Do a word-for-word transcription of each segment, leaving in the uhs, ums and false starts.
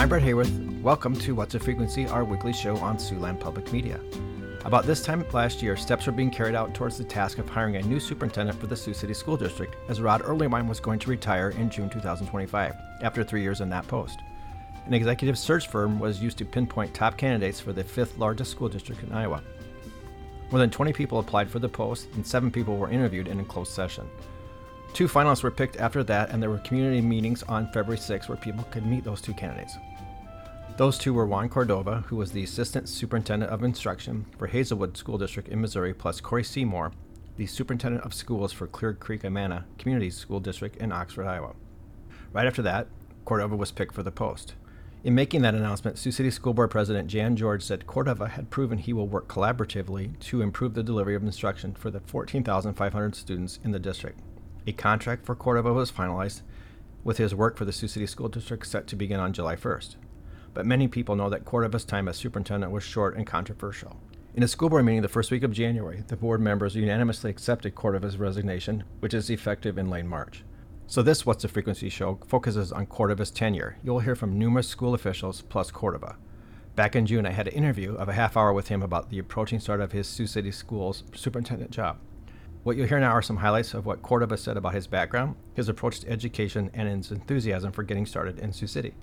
I'm Brett Hayworth. Welcome to What's a Frequency, our weekly show on Siouxland Public Media. About this time last year, steps were being carried out towards the task of hiring a new superintendent for the Sioux City School District, as Rod Earlywine was going to retire in June two thousand twenty-five, after three years in that post. An executive search firm was used to pinpoint top candidates for the fifth largest school district in Iowa. More than twenty people applied for the post, and seven people were interviewed in a closed session. Two finalists were picked after that, and there were community meetings on February sixth where people could meet those two candidates. Those two were Juan Cordova, who was the Assistant Superintendent of Instruction for Hazelwood School District in Missouri, plus Corey Seymour, the Superintendent of Schools for Clear Creek-Amana Community School District in Oxford, Iowa. Right after that, Cordova was picked for the post. In making that announcement, Sioux City School Board President Jan George said Cordova had proven he will work collaboratively to improve the delivery of instruction for the fourteen thousand five hundred students in the district. A contract for Cordova was finalized, with his work for the Sioux City School District set to begin on July first. But many people know that Cordova's time as superintendent was short and controversial. In a school board meeting the first week of January, the board members unanimously accepted Cordova's resignation, which is effective in late March. So this What's the Frequency show focuses on Cordova's tenure. You'll hear from numerous school officials plus Cordova. Back in June, I had an interview of a half hour with him about the approaching start of his Sioux City Schools superintendent job. What you'll hear now are some highlights of what Cordova said about his background, his approach to education, and his enthusiasm for getting started in Sioux City.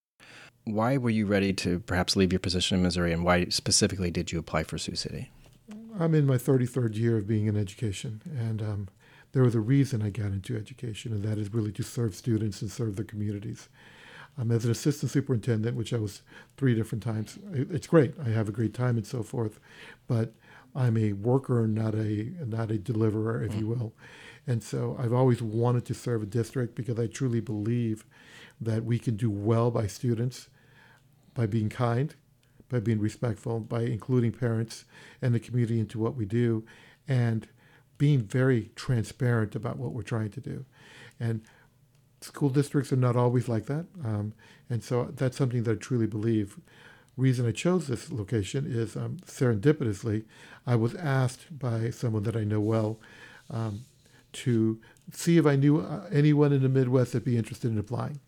Why were you ready to perhaps leave your position in Missouri, and why specifically did you apply for Sioux City? I'm in my thirty-third year of being in education, and um, there was a reason I got into education, and that is really to serve students and serve the communities. Um, as an assistant superintendent, which I was three different times, it's great. I have a great time and so forth, but I'm a worker, not a not a deliverer, if mm. you will. And so I've always wanted to serve a district because I truly believe that we can do well by students, by being kind, by being respectful, by including parents and the community into what we do, and being very transparent about what we're trying to do. And school districts are not always like that. Um, and so that's something that I truly believe. Reason I chose this location is um, serendipitously, I was asked by someone that I know well um, to see if I knew uh, anyone in the Midwest that'd be interested in applying.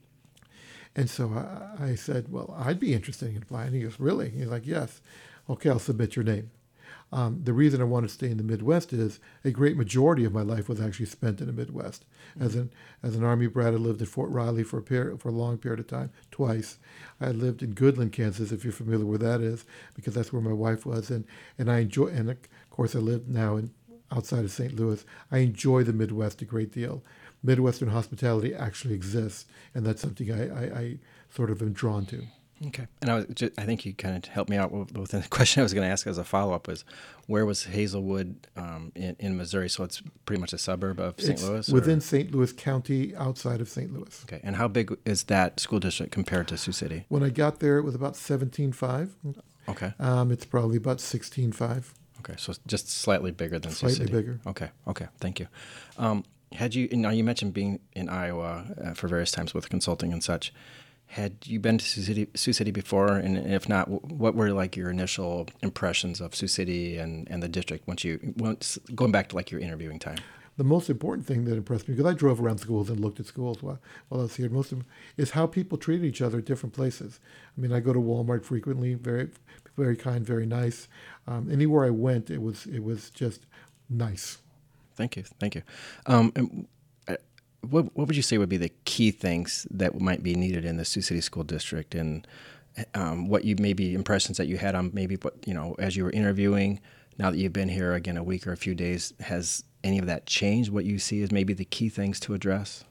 And so I, I said, well, I'd be interested in applying. He goes, really? He's like, yes. Okay, I'll submit your name. Um, the reason I want to stay in the Midwest is a great majority of my life was actually spent in the Midwest. Mm-hmm. As an as an Army brat, I lived at Fort Riley for a period, for a long period of time, twice. I lived in Goodland, Kansas, if you're familiar where that is, because that's where my wife was. And and I enjoy, and of course I live now in outside of Saint Louis. I enjoy the Midwest a great deal. Midwestern hospitality actually exists, and that's something I, I, I sort of am drawn to. Okay. And I was just, I think you kind of helped me out with, with the question I was going to ask as a follow-up was, where was Hazelwood um, in, in Missouri? So it's pretty much a suburb of Saint Louis? Or? Within Saint Louis County, outside of Saint Louis. Okay. And how big is that school district compared to Sioux City? When I got there, it was about seventeen five. Okay. Um, it's probably about sixteen five. Okay. So just slightly bigger than slightly Sioux City. Slightly bigger. Okay. Okay. Thank you. Um, had you, now you mentioned being in Iowa uh, for various times with consulting and such. Had you been to Sioux City, Sioux City before? And if not, what were like your initial impressions of Sioux City and, and the district once you, once, going back to like your interviewing time? The most important thing that impressed me, because I drove around schools and looked at schools while, while I was here, most of them, is how people treat each other at different places. I mean, I go to Walmart frequently, very, very kind, very nice. Um, anywhere I went, it was, it was just nice. Thank you, thank you. Um, and, What what would you say would be the key things that might be needed in the Sioux City School District, and um, what you maybe impressions that you had on maybe what you know as you were interviewing? Now that you've been here again a week or a few days, has any of that changed? What you see as maybe the key things to address?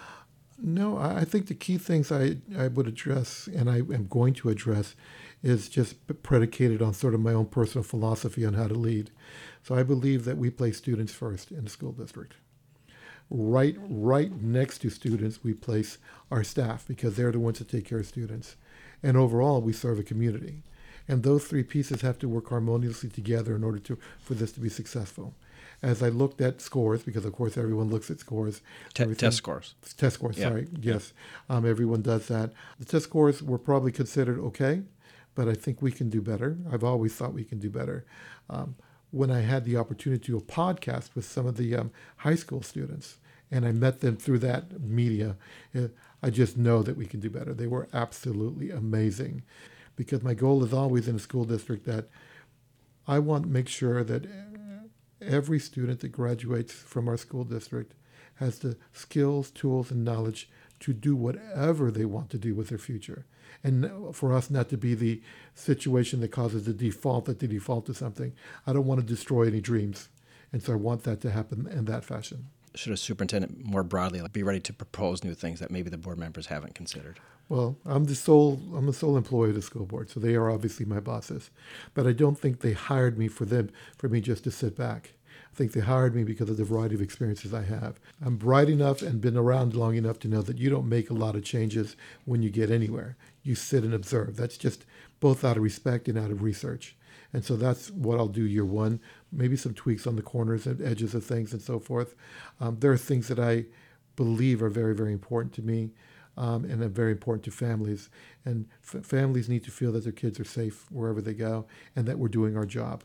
No, I think the key things I, I would address, and I am going to address, is just predicated on sort of my own personal philosophy on how to lead. So I believe that we place students first in the school district. Right, right next to students, we place our staff because they're the ones that take care of students. And overall, we serve a community. And those three pieces have to work harmoniously together in order to for this to be successful. As I looked at scores, because of course everyone looks at scores. T- test scores. Test scores, yeah. sorry. Yes, um, everyone does that. The test scores were probably considered okay, but I think we can do better. I've always thought we can do better. Um, when I had the opportunity to do a podcast with some of the um, high school students, and I met them through that media, I just know that we can do better. They were absolutely amazing, because my goal is always in a school district that I want to make sure that every student that graduates from our school district has the skills, tools, and knowledge to do whatever they want to do with their future. And for us not to be the situation that causes the default that they default to something. I don't want to destroy any dreams. And so I want that to happen in that fashion. Should a superintendent more broadly be ready to propose new things that maybe the board members haven't considered? Well, I'm the sole I'm the sole employee of the school board, so they are obviously my bosses. But I don't think they hired me for them for me just to sit back. I think they hired me because of the variety of experiences I have. I'm bright enough and been around long enough to know that you don't make a lot of changes when you get anywhere. You sit and observe. That's just both out of respect and out of research. And so that's what I'll do year one, maybe some tweaks on the corners and edges of things and so forth. Um, there are things that I believe are very, very important to me um, and are very important to families. And f- families need to feel that their kids are safe wherever they go and that we're doing our job.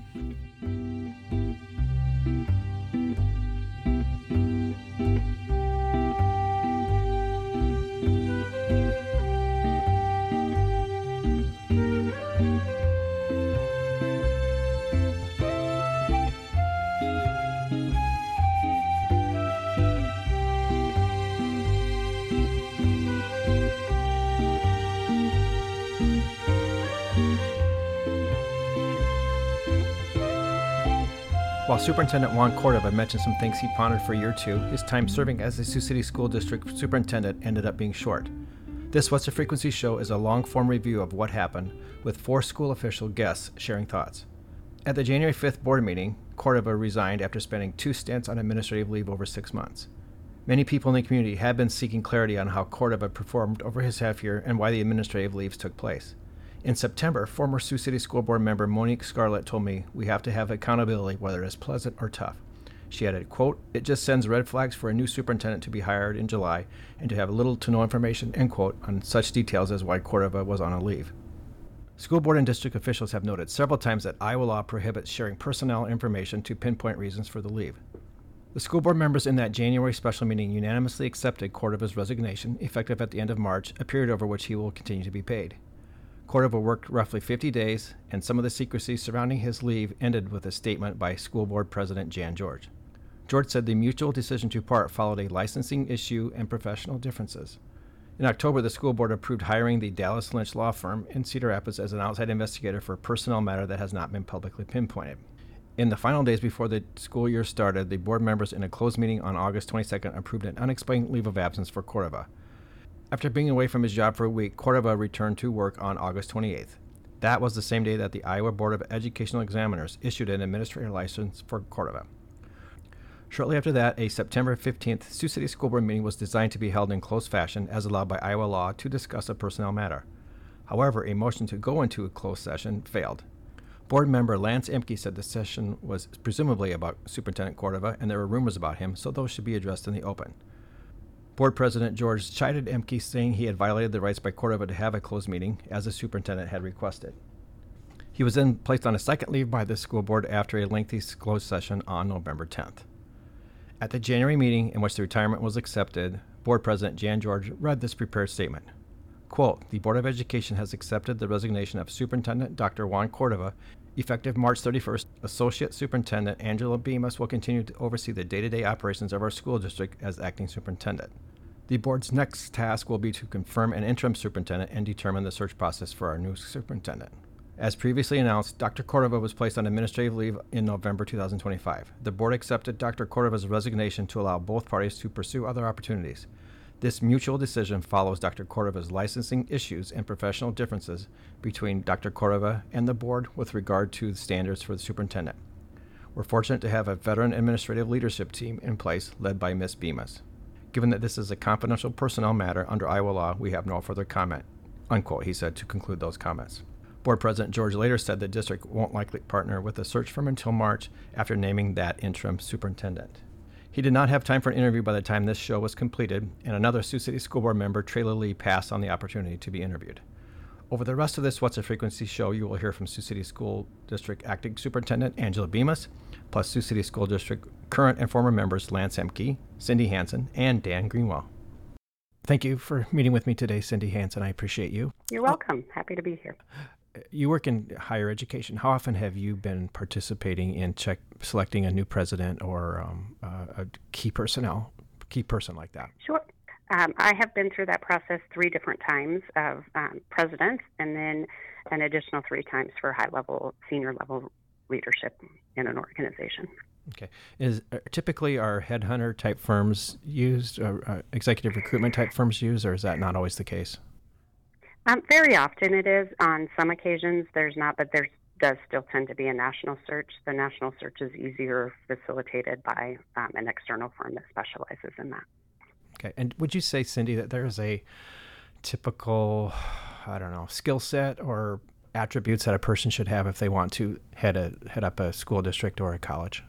While Superintendent Juan Cordova mentioned some things he pondered for year two, his time serving as the Sioux City School District Superintendent ended up being short. This What's the Frequency show is a long-form review of what happened, with four school official guests sharing thoughts. At the January fifth board meeting, Cordova resigned after spending two stints on administrative leave over six months. Many people in the community had been seeking clarity on how Cordova performed over his half year and why the administrative leaves took place. In September, former Sioux City School Board member Monique Scarlett told me we have to have accountability, whether it's pleasant or tough. She added, quote, "It just sends red flags for a new superintendent to be hired in July and to have little to no information," end quote, on such details as why Cordova was on a leave. School board and district officials have noted several times that Iowa law prohibits sharing personnel information to pinpoint reasons for the leave. The school board members in that January special meeting unanimously accepted Cordova's resignation, effective at the end of March, a period over which he will continue to be paid. Cordova worked roughly fifty days, and some of the secrecy surrounding his leave ended with a statement by School Board President Jan George. George said the mutual decision to part followed a licensing issue and professional differences. In October, the school board approved hiring the Dallas Lynch law firm in Cedar Rapids as an outside investigator for a personnel matter that has not been publicly pinpointed. In the final days before the school year started, the board members in a closed meeting on August twenty-second approved an unexplained leave of absence for Cordova. After being away from his job for a week, Cordova returned to work on August twenty-eighth. That was the same day that the Iowa Board of Educational Examiners issued an administrator license for Cordova. Shortly after that, a September fifteenth Sioux City School Board meeting was designed to be held in closed fashion as allowed by Iowa law to discuss a personnel matter. However, a motion to go into a closed session failed. Board member Lance Emke said the session was presumably about Superintendent Cordova and there were rumors about him, so those should be addressed in the open. Board President George chided Emke, saying he had violated the rights by Cordova to have a closed meeting, as the superintendent had requested. He was then placed on a second leave by the school board after a lengthy closed session on November tenth. At the January meeting in which the retirement was accepted, Board President Jan George read this prepared statement. Quote, "The Board of Education has accepted the resignation of Superintendent Doctor Juan Cordova. Effective March thirty-first, Associate Superintendent Angela Bemis will continue to oversee the day-to-day operations of our school district as acting superintendent. The board's next task will be to confirm an interim superintendent and determine the search process for our new superintendent." As previously announced, Doctor Cordova was placed on administrative leave in November two thousand twenty-five. The board accepted Doctor Cordova's resignation to allow both parties to pursue other opportunities. This mutual decision follows Doctor Cordova's licensing issues and professional differences between Doctor Cordova and the board with regard to the standards for the superintendent. We're fortunate to have a veteran administrative leadership team in place led by Miz Bemis. Given that this is a confidential personnel matter under Iowa law, we have no further comment, unquote, he said to conclude those comments. Board President George later said the district won't likely partner with the search firm until March after naming that interim superintendent. He did not have time for an interview by the time this show was completed, and another Sioux City School Board member, Trayla Lee, passed on the opportunity to be interviewed. Over the rest of this What's a Frequency show, you will hear from Sioux City School District Acting Superintendent Angela Bemis, plus Sioux City School District current and former members Lance Emke, Cindy Hansen, and Dan Greenwell. Thank you for meeting with me today, Cindy Hansen. I appreciate you. You're welcome. Oh. Happy to be here. You work in higher education. How often have you been participating in check selecting a new president or um, uh, a key personnel, key person like that? Sure. Um, I have been through that process three different times of um, presidents, and then an additional three times for high-level, senior-level leadership in an organization. Okay. Is uh, typically are headhunter type firms used, uh, uh, executive recruitment type firms used, or is that not always the case? Um, very often it is. On some occasions, there's not, but there does still tend to be a national search. The national search is easier facilitated by um, an external firm that specializes in that. Okay. And would you say, Cindy, that there is a typical, I don't know, skill set or attributes that a person should have if they want to head a head up a school district or a college?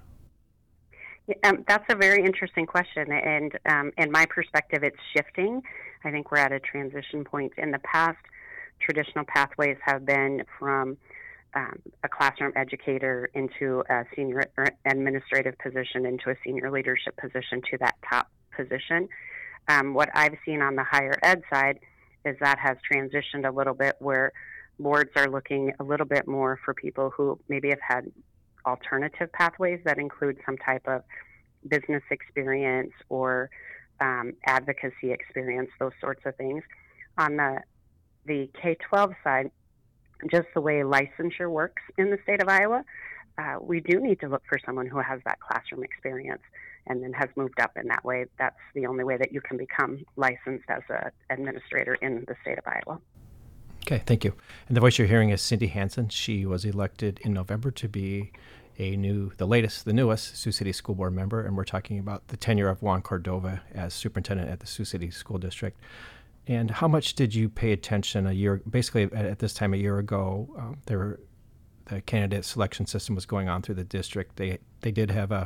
Yeah, um, that's a very interesting question, and um, in my perspective, it's shifting. I think we're at a transition point. In the past, traditional pathways have been from um, a classroom educator into a senior administrative position, into a senior leadership position, to that top position. Um, what I've seen on the higher ed side is that has transitioned a little bit, where boards are looking a little bit more for people who maybe have had alternative pathways that include some type of business experience or um, advocacy experience, those sorts of things. On the the K twelve side, just the way licensure works in the state of Iowa, uh, we do need to look for someone who has that classroom experience and then has moved up in that way. That's the only way that you can become licensed as an administrator in the state of Iowa. Okay, thank you. And the voice you're hearing is Cindy Hansen. She was elected in November to be a new, the latest, the newest Sioux City School Board member, and we're talking about the tenure of Juan Cordova as superintendent at the Sioux City School District. And how much did you pay attention a year, basically at, at this time a year ago, um, there were, the candidate selection system was going on through the district. They they did have a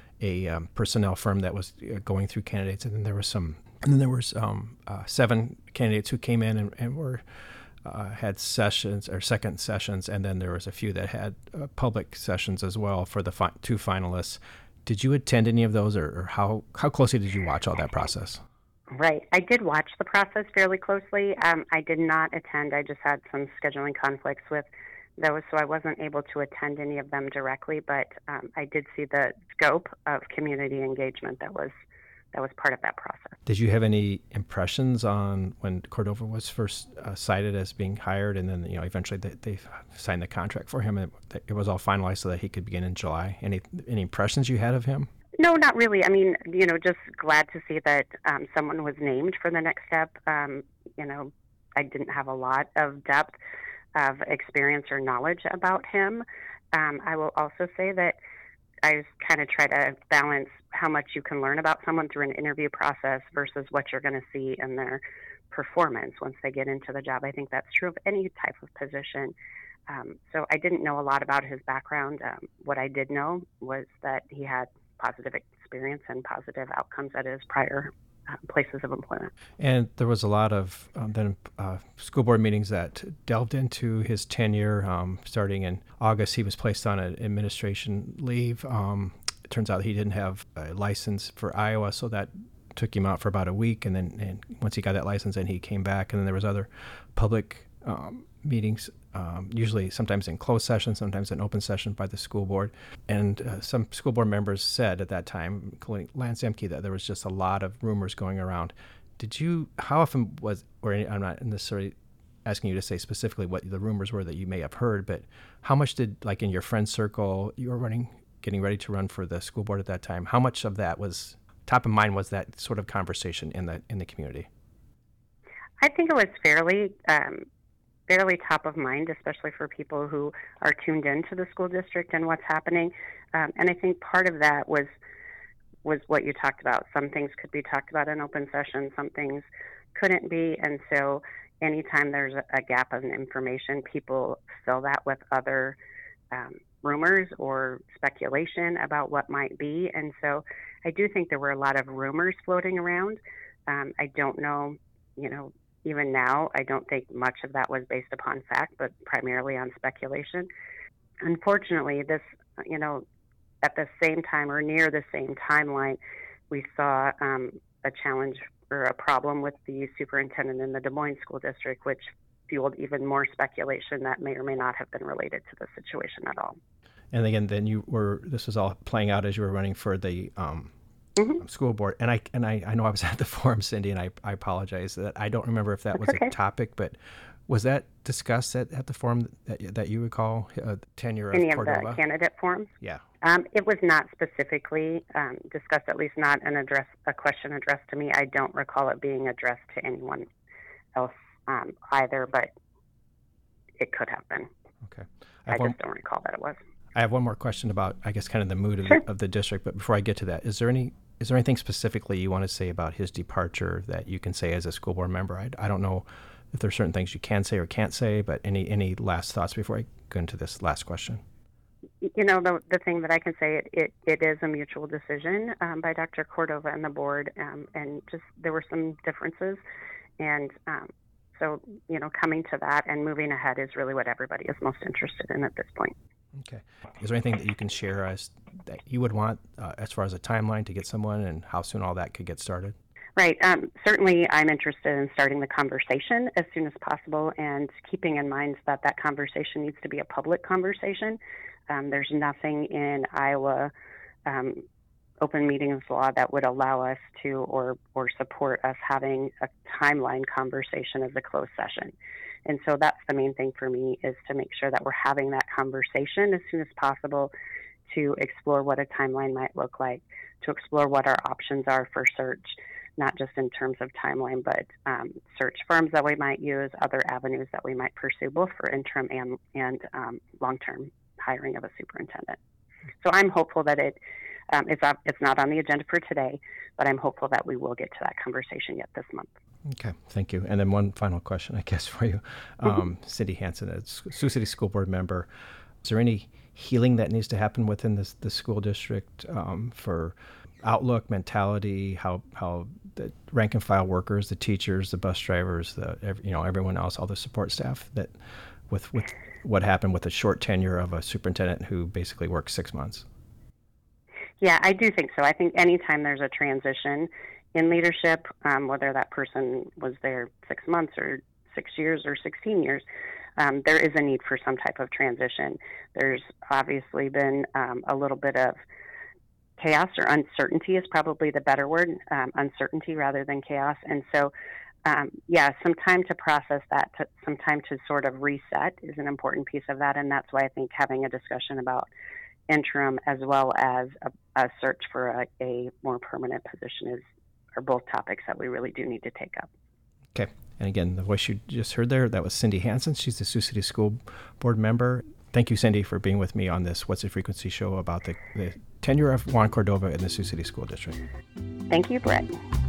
a um, personnel firm that was going through candidates, and then there was some, and then there was um, uh, seven candidates who came in and, and were uh, had sessions or second sessions, and then there was a few that had uh, public sessions as well for the fi- two finalists. Did you attend any of those, or, or how how closely did you watch all that process? Right. I did watch the process fairly closely. Um, I did not attend. I just had some scheduling conflicts with those, so I wasn't able to attend any of them directly, but um, I did see the scope of community engagement that was that was part of that process. Did you have any impressions on when Cordova was first uh, cited as being hired, and then you know eventually they, they signed the contract for him, and it, it was all finalized so that he could begin in July? Any any impressions you had of him? No, not really. I mean, you know, just glad to see that um, someone was named for the next step. Um, you know, I didn't have a lot of depth of experience or knowledge about him. Um, I will also say that I kind of try to balance how much you can learn about someone through an interview process versus what you're going to see in their performance once they get into the job. I think that's true of any type of position. Um, so I didn't know a lot about his background. Um, what I did know was that he had positive experience and positive outcomes at his prior uh, places of employment. And there was a lot of um, then uh, school board meetings that delved into his tenure. Um, starting in August, he was placed on an administration leave. Um, it turns out he didn't have a license for Iowa, so that took him out for about a week. And then and once he got that license, then he came back. And then there was other public um, meetings, um, usually sometimes in closed session, sometimes in open session by the school board. And uh, some school board members said at that time, including Lance Emke, that there was just a lot of rumors going around. Did you, how often was, or I'm not necessarily asking you to say specifically what the rumors were that you may have heard, but how much did, like in your friend circle, you were running, getting ready to run for the school board at that time, how much of that was, top of mind was that sort of conversation in the in the community? I think it was fairly um, fairly top of mind, especially for people who are tuned into the school district and what's happening. Um, and I think part of that was was what you talked about. Some things could be talked about in open session, some things couldn't be. And so anytime there's a, a gap of information, people fill that with other um, rumors or speculation about what might be. And so I do think there were a lot of rumors floating around. Um, I don't know, you know, even now, I don't think much of that was based upon fact, but primarily on speculation. Unfortunately, this, you know, at the same time or near the same timeline, we saw um, a challenge or a problem with the superintendent in the Des Moines School District, which fueled even more speculation that may or may not have been related to the situation at all. And again, then you were, this was all playing out as you were running for the um, mm-hmm. school board. And I and I, I know I was at the forum, Cindy, and I, I apologize that I don't remember if that That's was okay. a topic, but was that discussed at, at the forum that, that you recall, uh, tenure of Any Cordova? of the candidate forums? Yeah. Um, it was not specifically um, discussed, at least not an address, a question addressed to me. I don't recall it being addressed to anyone else um, either, but it could have been. Okay. I, I one, just don't recall that it was. I have one more question about, I guess, kind of the mood of, sure. the, of the district. But before I get to that, is there any is there anything specifically you want to say about his departure that you can say as a school board member? I, I don't know if there's certain things you can say or can't say, but any any last thoughts before I go into this last question? You know, the the thing that I can say, it, it, it is a mutual decision um, by Doctor Cordova and the board, um, and just there were some differences. And um, so, you know, coming to that and moving ahead is really what everybody is most interested in at this point. Okay. Is there anything that you can share as that you would want uh, as far as a timeline to get someone and how soon all that could get started? Right. Um, certainly, I'm interested in starting the conversation as soon as possible, and keeping in mind that that conversation needs to be a public conversation. Um, there's nothing in Iowa um, open meetings law that would allow us to or or support us having a timeline conversation as a closed session. And so that's the main thing for me, is to make sure that we're having that conversation as soon as possible to explore what a timeline might look like, to explore what our options are for search, not just in terms of timeline, but um, search firms that we might use, other avenues that we might pursue, both for interim and, and um, long-term hiring of a superintendent. So I'm hopeful that it um, it's, up, it's not on the agenda for today, but I'm hopeful that we will get to that conversation yet this month. Okay, thank you. And then one final question, I guess, for you. Um, mm-hmm. Cindy Hansen, a Sioux City School Board member, is there any healing that needs to happen within this, the school district um, for outlook, mentality, how how the rank and file workers, the teachers, the bus drivers, the you know everyone else, all the support staff, that with with what happened with the short tenure of a superintendent who basically worked six months? Yeah, I do think so. I think anytime there's a transition in leadership, um, whether that person was there six months or six years or sixteen years, um, there is a need for some type of transition. There's obviously been um, a little bit of chaos, or uncertainty is probably the better word, um, uncertainty rather than chaos. And so, um, yeah, some time to process that, to, some time to sort of reset is an important piece of that. And that's why I think having a discussion about interim as well as a, a search for a, a more permanent position is are both topics that we really do need to take up. Okay. And again, the voice you just heard there, that was Cindy Hansen. She's the Sioux City School Board member. Thank you, Cindy, for being with me on this What's the Frequency show about the, the tenure of Juan Cordova in the Sioux City School District. Thank you, Brett.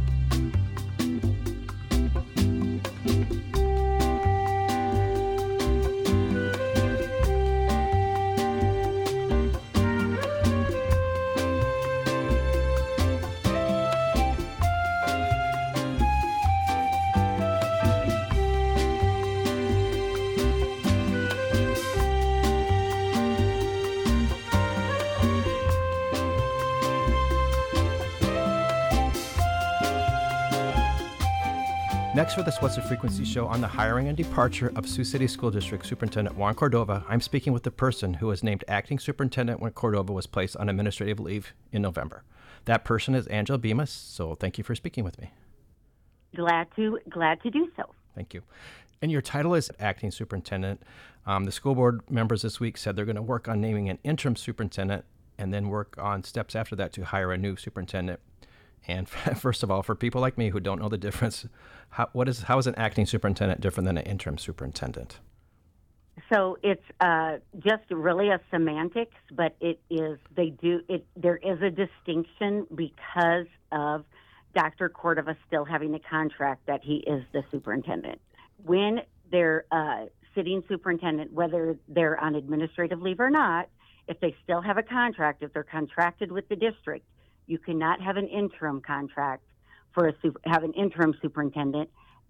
Next for this What's the Frequency show on the hiring and departure of Sioux City School District Superintendent Juan Cordova, I'm speaking with the person who was named acting superintendent when Cordova was placed on administrative leave in November. That person is Angela Bemis, so thank you for speaking with me. Glad to glad to do so. Thank you. And your title is acting superintendent. Um, the school board members this week said they're going to work on naming an interim superintendent and then work on steps after that to hire a new superintendent. And first of all, for people like me who don't know the difference, how, what is how is an acting superintendent different than an interim superintendent? So it's uh, just really a semantics, but it is they do it. There is a distinction because of Doctor Cordova still having a contract that he is the superintendent. When they're uh, sitting superintendent, whether they're on administrative leave or not, if they still have a contract, if they're contracted with the district, you cannot have an interim contract for a super, have an interim superintendent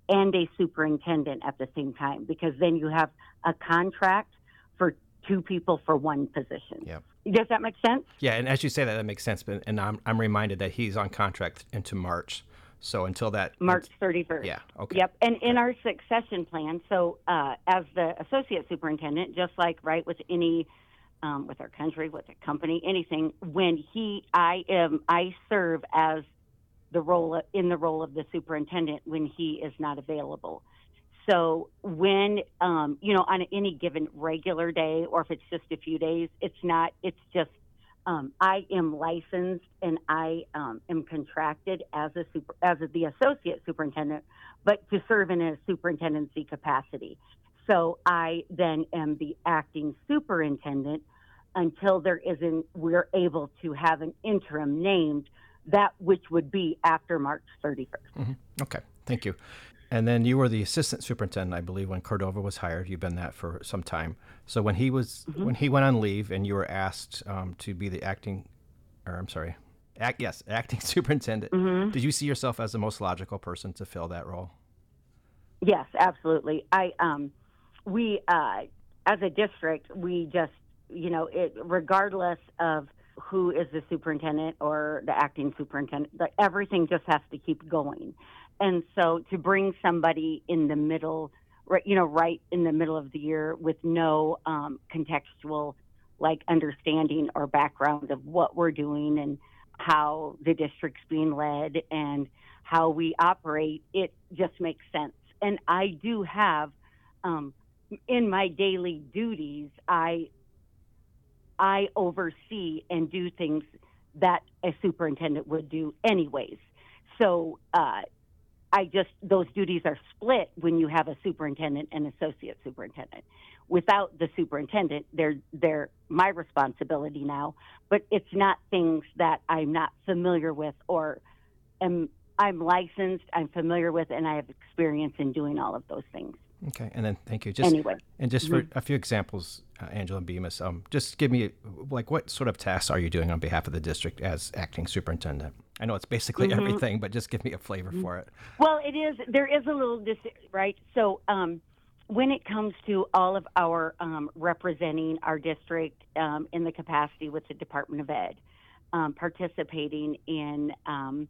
and a superintendent at the same time, because then you have a contract for two people for one position. Yeah. Does that make sense? Yeah, and as you say that, that makes sense. But and I'm I'm reminded that he's on contract into March. So until that March thirty-first. Yeah. Okay. Yep. And okay. in our succession plan, so uh, as the associate superintendent, just like right with any, um, with our country, with a company, anything, when he, I am, I serve as the role in the role of the superintendent when he is not available. So when, um, you know, on any given regular day, or if it's just a few days, it's not, it's just, um, I am licensed and I um, am contracted as a super, as a, the associate superintendent, but to serve in a superintendency capacity. So I then am the acting superintendent until there isn't, we're able to have an interim named, that which would be after March thirty-first. Mm-hmm. Okay, thank you. And then you were the assistant superintendent, I believe, when Cordova was hired. You've been that for some time. So when he was mm-hmm. when he went on leave and you were asked um, to be the acting, or I'm sorry, act yes, acting superintendent, mm-hmm. did you see yourself as the most logical person to fill that role? Yes, absolutely. I um, we uh, as a district, we just you know it regardless of who is the superintendent or the acting superintendent, but everything just has to keep going. And so to bring somebody in the middle, right, you know, right in the middle of the year with no um, contextual, like, understanding or background of what we're doing and how the district's being led and how we operate, it just makes sense. And I do have, um, in my daily duties, I I oversee and do things that a superintendent would do anyways. So uh, I just, those duties are split when you have a superintendent and associate superintendent. Without the superintendent, they're, they're my responsibility now, but it's not things that I'm not familiar with or am, I'm licensed, I'm familiar with, and I have experience in doing all of those things. Okay, and then thank you. Just anyway, and just for mm-hmm. a few examples, uh, Angela and Bemis, um, just give me like what sort of tasks are you doing on behalf of the district as acting superintendent? I know it's basically mm-hmm. everything, but just give me a flavor mm-hmm. for it. Well, it is. There is a little dis- right. So um, when it comes to all of our um, representing our district um, in the capacity with the Department of Ed, um, participating in um,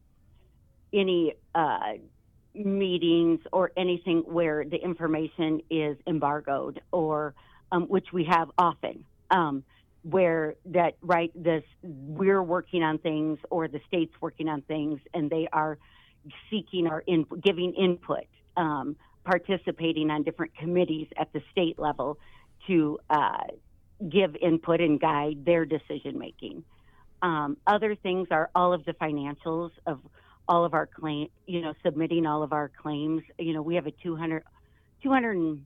any. Uh, meetings or anything where the information is embargoed or um, which we have often um, where that right this we're working on things or the state's working on things and they are seeking our in, giving input um, participating on different committees at the state level to uh, give input and guide their decision making. Um, other things are all of the financials of all of our claim, you know, submitting all of our claims. You know, we have a two hundred, two hundred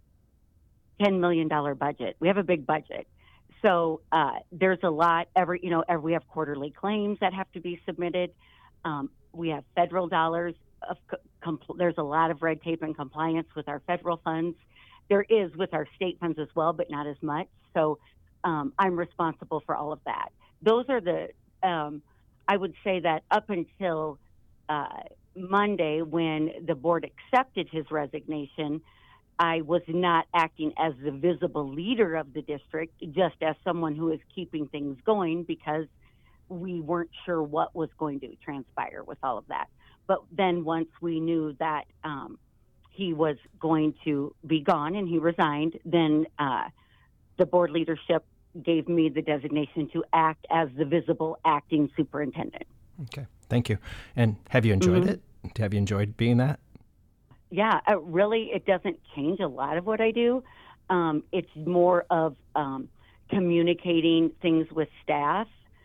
ten million dollars budget. We have a big budget. So uh, there's a lot every, you know, every, we have quarterly claims that have to be submitted. Um, we have federal dollars. Of, compl- there's a lot of red tape and compliance with our federal funds. There is with our state funds as well, but not as much. So um, I'm responsible for all of that. Those are the, um, I would say that up until Uh, Monday, when the board accepted his resignation, I was not acting as the visible leader of the district, just as someone who is keeping things going because we weren't sure what was going to transpire with all of that. But then once we knew that um, he was going to be gone and he resigned, then uh, the board leadership gave me the designation to act as the visible acting superintendent. Okay. Thank you. And have you enjoyed mm-hmm. it? Have you enjoyed being that? Yeah, uh, really, it doesn't change a lot of what I do. Um, it's more of um, communicating things with staff,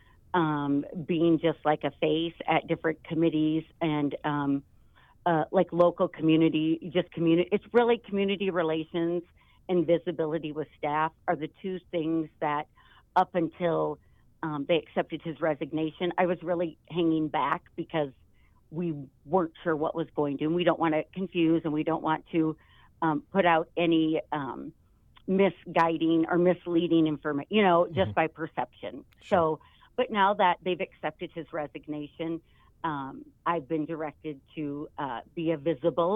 um, being just like a face at different committees and um, uh, like local community, just community. It's really community relations and visibility with staff are the two things that up until Um, they accepted his resignation, I was really hanging back because we weren't sure what was going to, and we don't want to confuse and we don't want to um, put out any um, misguiding or misleading information, you know, just mm-hmm. by perception. Sure. So, but now that they've accepted his resignation, um, I've been directed to uh, be a visible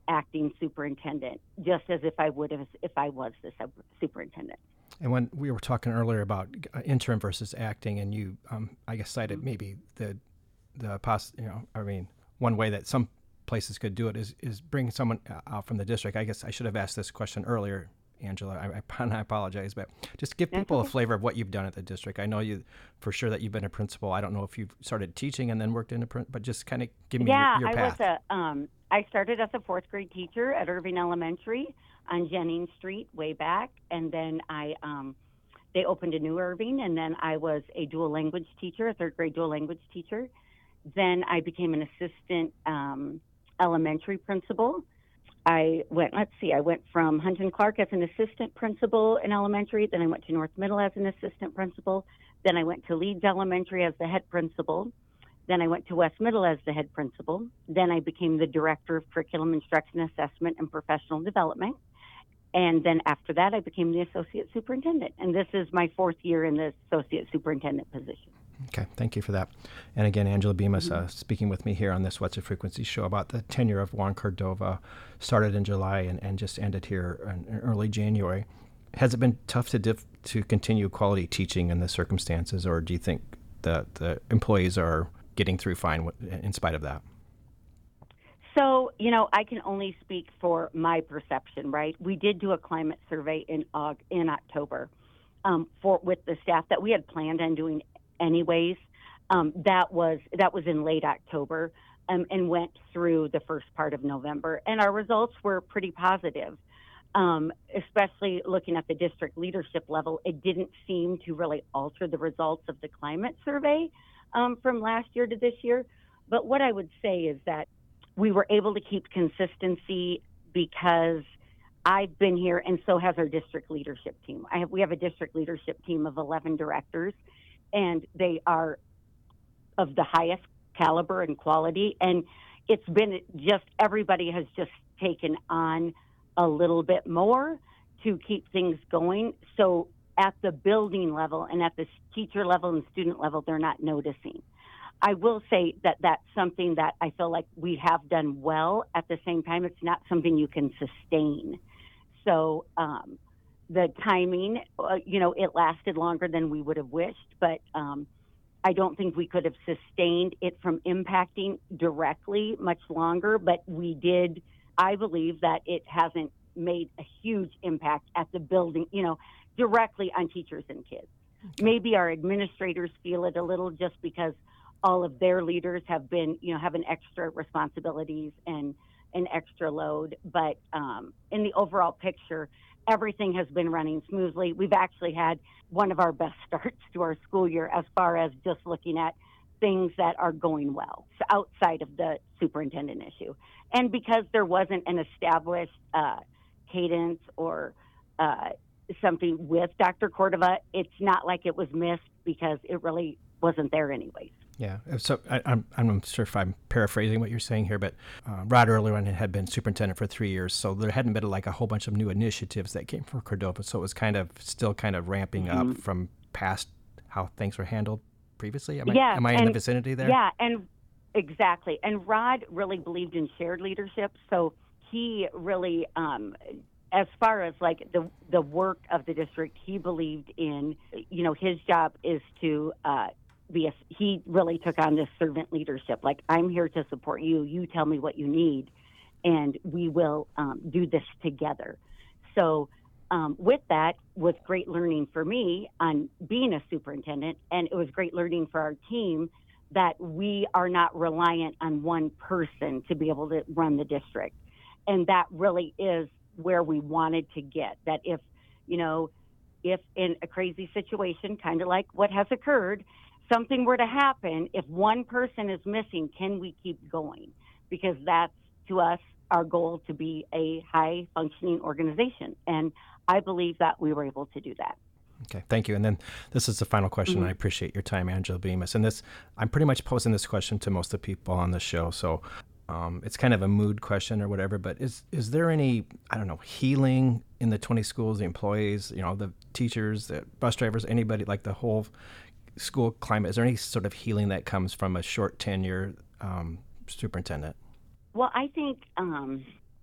acting superintendent, just as if I would have if I was the sub- superintendent. And when we were talking earlier about uh, interim versus acting, and you, um, I guess, cited maybe the the poss, you know, I mean, one way that some places could do it is is bring someone out from the district. I guess I should have asked this question earlier, Angela. I, I apologize, but just give people a flavor of what you've done at the district. I know you for sure that you've been a principal. I don't know if you've started teaching and then worked in a print, but just kind of give me yeah, your, your path. Yeah, I was a. Um, I started as a fourth grade teacher at Irving Elementary on Jennings Street way back, and then I um, they opened a new Irving, and then I was a dual language teacher, a third grade dual language teacher. Then I became an assistant um, elementary principal. I went, let's see, I went from Hunt and Clark as an assistant principal in elementary. Then I went to North Middle as an assistant principal. Then I went to Leeds Elementary as the head principal. Then I went to West Middle as the head principal. Then I became the director of curriculum instruction assessment and professional development. And then after that, I became the associate superintendent. And this is my fourth year in the associate superintendent position. Okay, thank you for that. And again, Angela Bemis uh, speaking with me here on this What's a Frequency show about the tenure of Juan Cordova, started in July and, and just ended here in, in early January. Has it been tough to diff, to continue quality teaching in the circumstances, or do you think that the employees are getting through fine in spite of that? So, you know, I can only speak for my perception, right? We did do a climate survey in Aug- in October um, for with the staff that we had planned on doing anyways. Um, that was that was in late October um, and went through the first part of November, and our results were pretty positive. Um, especially looking at the district leadership level, it didn't seem to really alter the results of the climate survey um, from last year to this year. But what I would say is that we were able to keep consistency because I've been here, and so has our district leadership team. I have, we have a district leadership team of eleven directors, and they are of the highest caliber and quality. And it's been just, everybody has just taken on a little bit more to keep things going. So at the building level and at the teacher level and student level, they're not noticing. I will say that that's something that I feel like we have done well. At the same time, it's not something you can sustain. So um, the timing, uh, you know, it lasted longer than we would have wished, but um, I don't think we could have sustained it from impacting directly much longer. But we did, I believe that it hasn't made a huge impact at the building, you know, directly on teachers and kids. Okay. Maybe our administrators feel it a little just because all of their leaders have been, you know, having extra responsibilities and an extra load. But um, in the overall picture, everything has been running smoothly. We've actually had one of our best starts to our school year as far as just looking at things that are going well outside of the superintendent issue. And because there wasn't an established uh, cadence or uh, something with Doctor Cordova, it's not like it was missed because it really wasn't there anyways. Yeah, so I, I'm I'm not sure if I'm paraphrasing what you're saying here, but uh, Rod Earlywine had been superintendent for three years, so there hadn't been like a whole bunch of new initiatives that came from Cordova, so it was kind of still kind of ramping mm-hmm. up from past how things were handled previously. Am I, yeah, am I and, in the vicinity there? Yeah, and exactly. And Rod really believed in shared leadership, so he really, um, as far as like the the work of the district, he believed in, you know, his job is to. Uh, Be a, he really took on this servant leadership. Like, I'm here to support you. You tell me what you need, and we will um, do this together. So um, with that was great learning for me on being a superintendent, and it was great learning for our team that we are not reliant on one person to be able to run the district. And that really is where we wanted to get, that if, you know, if in a crazy situation, kind of like what has occurred, something were to happen, if one person is missing, can we keep going? Because that's, to us, our goal to be a high-functioning organization. And I believe that we were able to do that. Okay, thank you. And then this is the final question. Mm-hmm. I appreciate your time, Angela Bemis. And this, I'm pretty much posing this question to most of the people on the show, so um, it's kind of a mood question or whatever, but is is there any, I don't know, healing in the twenty schools, the employees, you know, the teachers, the bus drivers, anybody, like the whole school climate? Is there any sort of healing that comes from a short tenure um, superintendent? Well, I think um,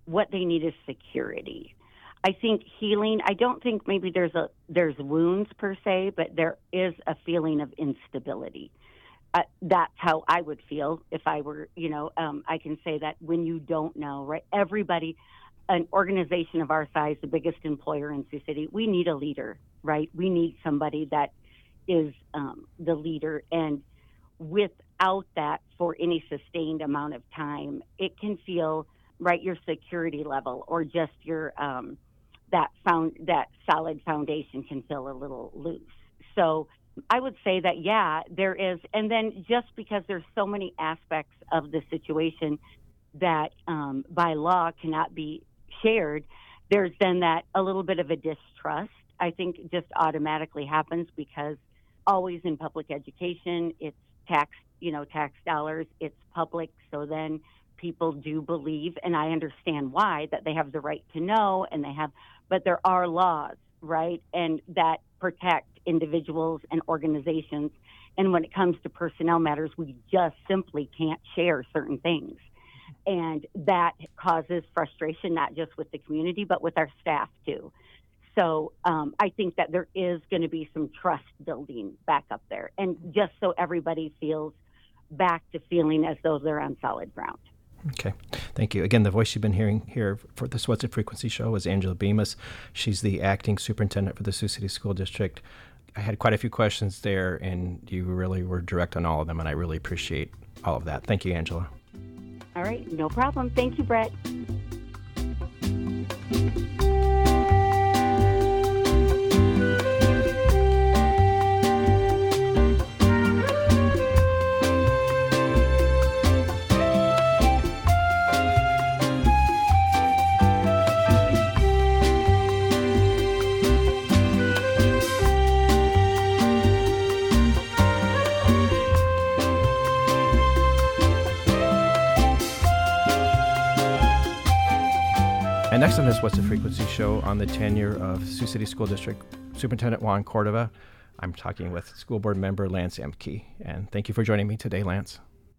what they need is security. I think healing, I don't think maybe there's a there's wounds per se, but there is a feeling of instability. Uh, that's how I would feel if I were, you know, um, I can say that when you don't know, right? Everybody, an organization of our size, the biggest employer in Sioux City, we need a leader, right? We need somebody that is um, the leader. And without that for any sustained amount of time, it can feel, right, your security level or just your, um, that found, that solid foundation can feel a little loose. So I would say that, yeah, there is. And then just because there's so many aspects of the situation that um, by law cannot be shared, there's then that a little bit of a distrust, I think, just automatically happens because always in public education, it's tax, you know, tax dollars, it's public. So then people do believe, and I understand why, that they have the right to know and they have, but there are laws, right? And that protect individuals and organizations. And when it comes to personnel matters, we just simply can't share certain things. And that causes frustration, not just with the community, but with our staff too. So um, I think that there is going to be some trust building back up there. And just so everybody feels back to feeling as though they're on solid ground. Okay. Thank you. Again, the voice you've been hearing here for this What's the Frequency show is Angela Bemis. She's the acting superintendent for the Sioux City School District. I had quite a few questions there, and you really were direct on all of them, and I really appreciate all of that. Thank you, Angela. All right. No problem. Thank you, Brett. And next on this What's the Frequency show, on the tenure of Sioux City School District Superintendent Juan Cordova, I'm talking with School Board Member Lance Emke. And thank you for joining me today, Lance.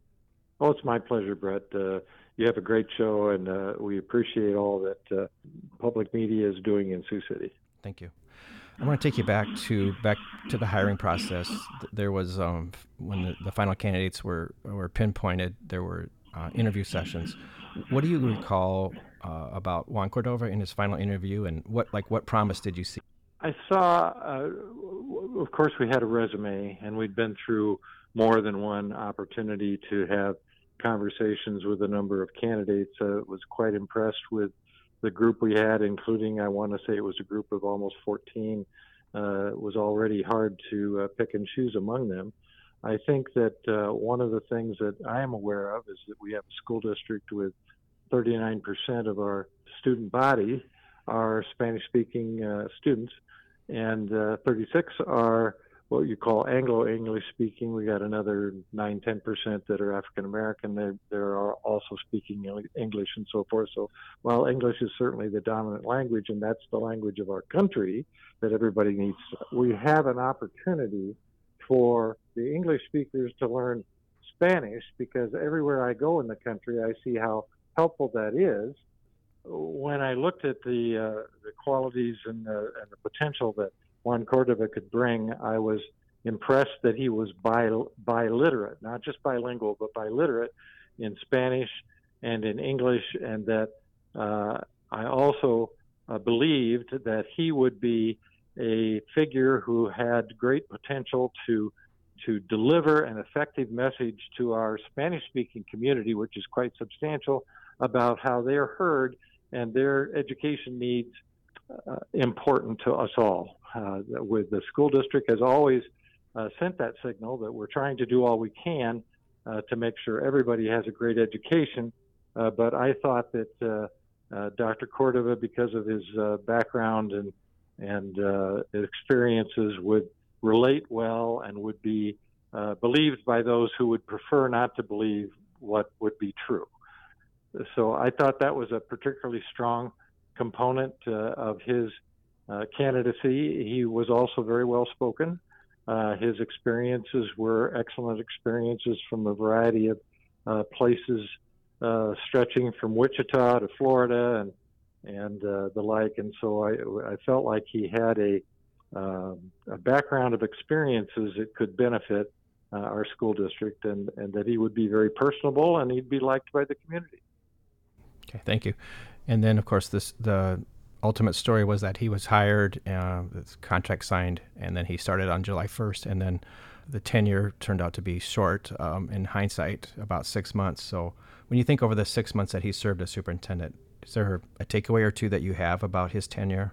Oh, it's my pleasure, Brett. Uh, you have a great show, and uh, we appreciate all that uh, public media is doing in Sioux City. Thank you. I want to take you back to back to the hiring process. There was um, when the, the final candidates were were pinpointed. There were uh, interview sessions. What do you recall uh, about Juan Cordova in his final interview, and what like what promise did you see? I saw, uh, of course, we had a resume, and we'd been through more than one opportunity to have conversations with a number of candidates. I uh, was quite impressed with the group we had, including, I want to say it was a group of almost fourteen. Uh, it was already hard to uh, pick and choose among them. I think that uh, one of the things that I am aware of is that we have a school district with thirty-nine percent of our student body are Spanish-speaking uh, students, and uh, thirty-six are what you call Anglo-English speaking. We got another nine, ten percent that are African-American. They they are also speaking English and so forth. So while English is certainly the dominant language, and that's the language of our country that everybody needs, we have an opportunity for the English speakers to learn Spanish, because everywhere I go in the country, I see how helpful that is. When I looked at the uh, the qualities and the, and the potential that Juan Cordova could bring, I was impressed that he was bi biliterate, not just bilingual, but biliterate in Spanish and in English, and that uh, I also uh, believed that he would be a figure who had great potential to to deliver an effective message to our Spanish-speaking community, which is quite substantial, about how they're heard and their education needs uh, important to us all. Uh, with the school district has always uh, sent that signal that we're trying to do all we can uh, to make sure everybody has a great education. Uh, but I thought that uh, uh, Doctor Cordova, because of his uh, background and and uh, experiences, would relate well and would be uh, believed by those who would prefer not to believe what would be true. So I thought that was a particularly strong component uh, of his uh, candidacy. He was also very well spoken. Uh, his experiences were excellent experiences from a variety of uh, places uh, stretching from Wichita to Florida and and uh, the like. And so I, I felt like he had a, uh, a background of experiences that could benefit uh, our school district, and, and that he would be very personable and he'd be liked by the community. Okay, thank you. And then, of course, this the ultimate story was that he was hired, uh, this contract signed, and then he started on July first, and then the tenure turned out to be short, um, in hindsight, about six months. So when you think over the six months that he served as superintendent, is there a takeaway or two that you have about his tenure?